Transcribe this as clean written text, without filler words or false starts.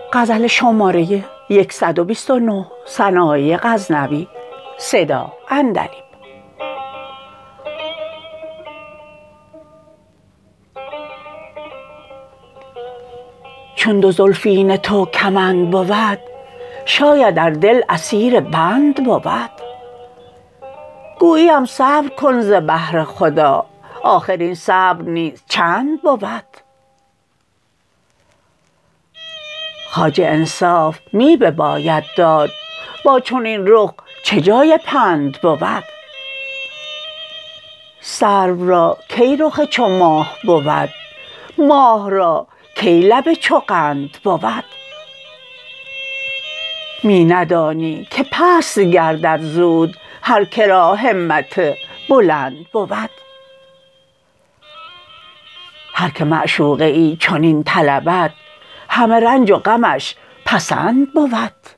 غزل شماره 129 سنایی غزنوی صدا عندلیب. چون دو زلفین تو کمند بود، شاید ار دل اسیر بند بود. گوییم صبر کن ز بهر خدا، آخر این صبر نیز چند بود. خواجه انصاف می بباید داد، با چنین رخ چه جای پند بود. سرو را کی رخ چو ماه بود، ماه را کی لب چو قند بود. می ندانی که پست گردد زود، هر که را همت بلند بود. هر که معشوقه ای چنین طلبد، همه رنج و غمش پسند بود.